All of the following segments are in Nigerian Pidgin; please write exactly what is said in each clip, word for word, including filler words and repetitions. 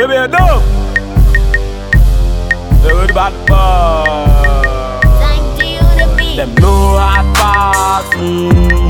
Baby, you know. They worry about the ball. Them know hard pass me.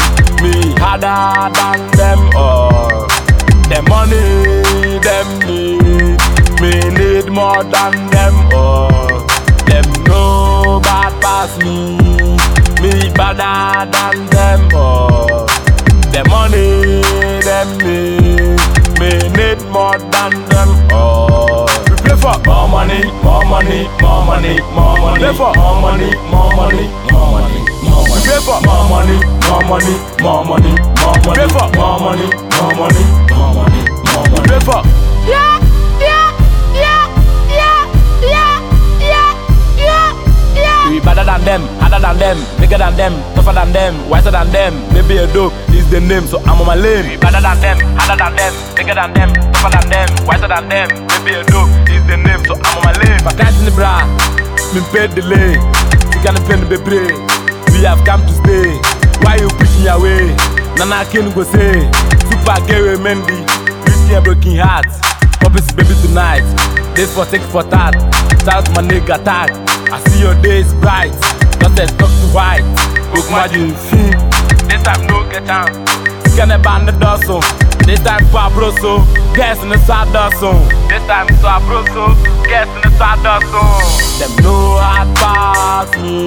Me harder than them all. Them money, them need. Me need more than them all. Them know bad pass me. Me better than them all. Them money, them need. Me need more than them all. We play for more money, more money, more money, more money. Play for more money, more money, more money, more money. We play for more money, more money, more money, more money. Play for more money, more money, more money, more money. Play for yeah, yeah, yeah, yeah, yeah, yeah, yeah, yeah. we better than them, harder than them, bigger than them, tougher than them, wiser than them. Maybe a dope is the name, so I'm on my lane. We better than them, harder than them, bigger than them, tougher than them, wiser than them. Maybe a dope is the name, so I'm on my lane. But can't in the bra, me pay delay. You can't play the baby. We have come to stay. Why you pushing your way? Nana can't go say. Super gay Mendy, risking a broken heart. Puppies baby tonight. This for six for that. Shout my nigga tag. I see your days bright. Just a talk to white. Look my dream. This time no get down. Can a band the dozen. This time for broso. Guess in the side dozen. This time so a broso. Guess in the side dozen. Them know hard pass me.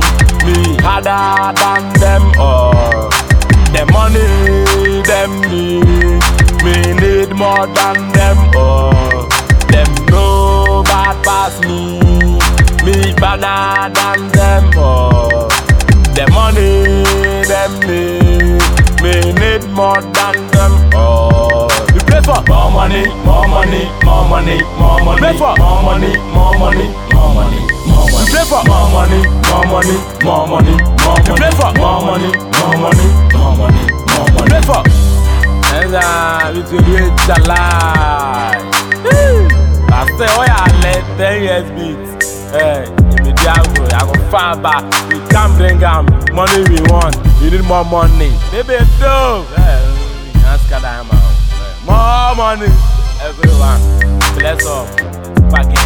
Me harder than them all. Them money, them need. Me need more than them all. Them know bad pass me. Me better than them all. Them money, them need. Me need more than them all. We play for more money, more money, more money, more money. Play for more money, more money, more money, more money. We play for more money, more money, more money, more money. We play for more money, more money, more money, more money. Play for. And uh, we to do it alive. I say, oh yeah, let ten years beat. Hey, in the Diago, I go far back. We can't bring them money we want. We need more money. Baby, dope. Hey, we can't scatter them out. More money, everyone. Bless up. Fucking